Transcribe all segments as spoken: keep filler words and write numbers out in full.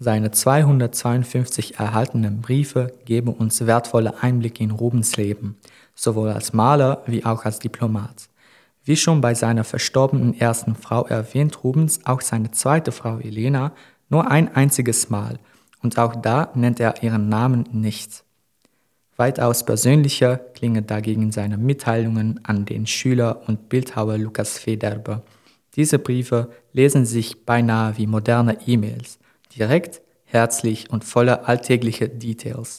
Seine zweihundertzweiundfünfzig erhaltenen Briefe geben uns wertvolle Einblicke in Rubens Leben, sowohl als Maler wie auch als Diplomat. Wie schon bei seiner verstorbenen ersten Frau erwähnt Rubens auch seine zweite Frau Elena nur ein einziges Mal, und auch da nennt er ihren Namen nicht. Weitaus persönlicher klingen dagegen seine Mitteilungen an den Schüler und Bildhauer Lucas Federber. Diese Briefe lesen sich beinahe wie moderne E-Mails, direkt, herzlich und voller alltäglicher Details.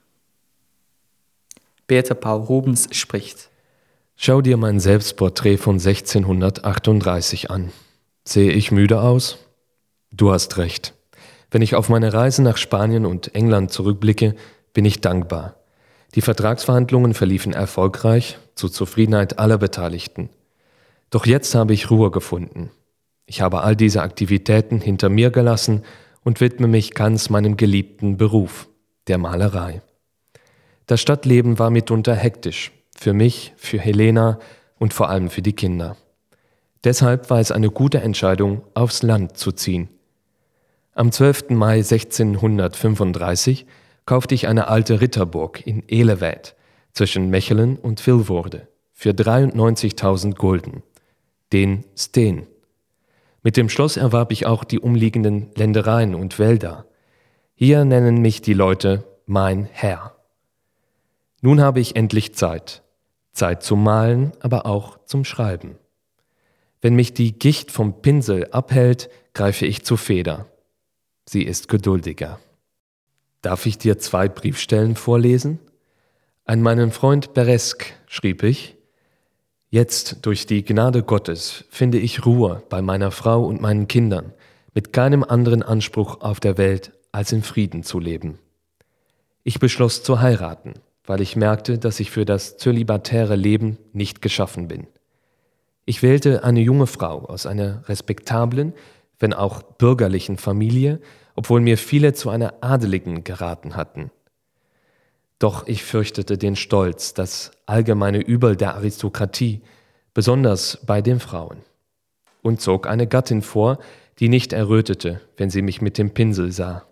Peter Paul Rubens spricht: Schau dir mein Selbstporträt von sechzehnhundertachtunddreißig an. Sehe ich müde aus? Du hast recht. Wenn ich auf meine Reise nach Spanien und England zurückblicke, bin ich dankbar. Die Vertragsverhandlungen verliefen erfolgreich, zur Zufriedenheit aller Beteiligten. Doch jetzt habe ich Ruhe gefunden. Ich habe all diese Aktivitäten hinter mir gelassen und widme mich ganz meinem geliebten Beruf, der Malerei. Das Stadtleben war mitunter hektisch, für mich, für Helena und vor allem für die Kinder. Deshalb war es eine gute Entscheidung, aufs Land zu ziehen. Am zwölften Mai sechzehnhundertfünfunddreißig kaufte ich eine alte Ritterburg in Elevad zwischen Mechelen und Vilvoorde für dreiundneunzigtausend Gulden, den Steen. Mit dem Schloss erwarb ich auch die umliegenden Ländereien und Wälder. Hier nennen mich die Leute mein Herr. Nun habe ich endlich Zeit. Zeit zum Malen, aber auch zum Schreiben. Wenn mich die Gicht vom Pinsel abhält, greife ich zur Feder. Sie ist geduldiger. Darf ich dir zwei Briefstellen vorlesen? An meinen Freund Beresk schrieb ich: Jetzt, durch die Gnade Gottes, finde ich Ruhe bei meiner Frau und meinen Kindern, mit keinem anderen Anspruch auf der Welt, als in Frieden zu leben. Ich beschloss zu heiraten, weil ich merkte, dass ich für das zölibatäre Leben nicht geschaffen bin. Ich wählte eine junge Frau aus einer respektablen, wenn auch bürgerlichen Familie, obwohl mir viele zu einer Adeligen geraten hatten. Doch ich fürchtete den Stolz, das allgemeine Übel der Aristokratie, besonders bei den Frauen, und zog eine Gattin vor, die nicht errötete, wenn sie mich mit dem Pinsel sah.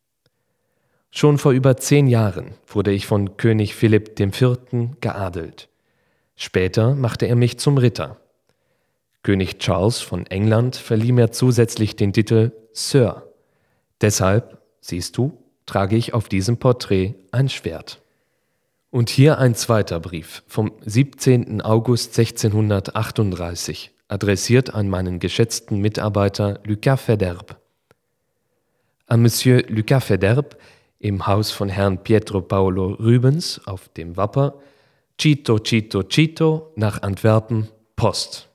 Schon vor über zehn Jahren wurde ich von König Philipp der Vierte geadelt. Später machte er mich zum Ritter. König Charles von England verlieh mir zusätzlich den Titel Sir. Deshalb, siehst du, trage ich auf diesem Porträt ein Schwert. Und hier ein zweiter Brief vom siebzehnten August sechzehnhundertachtunddreißig, adressiert an meinen geschätzten Mitarbeiter Lucas Federbe. An Monsieur Lucas Federbe im Haus von Herrn Pietro Paolo Rubens auf dem Wapper, Cito, Cito, Cito, nach Antwerpen, Post.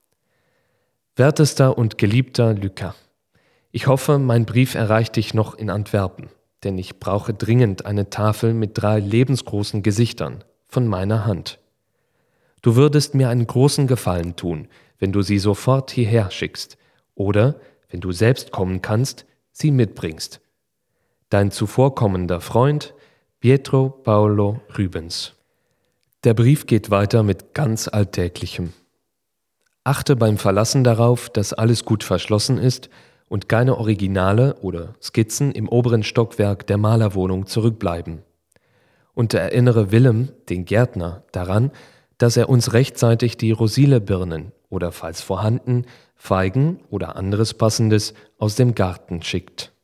Wertester und geliebter Lucas, ich hoffe, mein Brief erreicht dich noch in Antwerpen, denn ich brauche dringend eine Tafel mit drei lebensgroßen Gesichtern von meiner Hand. Du würdest mir einen großen Gefallen tun, wenn du sie sofort hierher schickst oder, wenn du selbst kommen kannst, sie mitbringst. Dein zuvorkommender Freund Pietro Paolo Rubens. Der Brief geht weiter mit ganz Alltäglichem. Achte beim Verlassen darauf, dass alles gut verschlossen ist und keine Originale oder Skizzen im oberen Stockwerk der Malerwohnung zurückbleiben. Und erinnere Willem, den Gärtner, daran, dass er uns rechtzeitig die Rosilebirnen oder, falls vorhanden, Feigen oder anderes Passendes aus dem Garten schickt.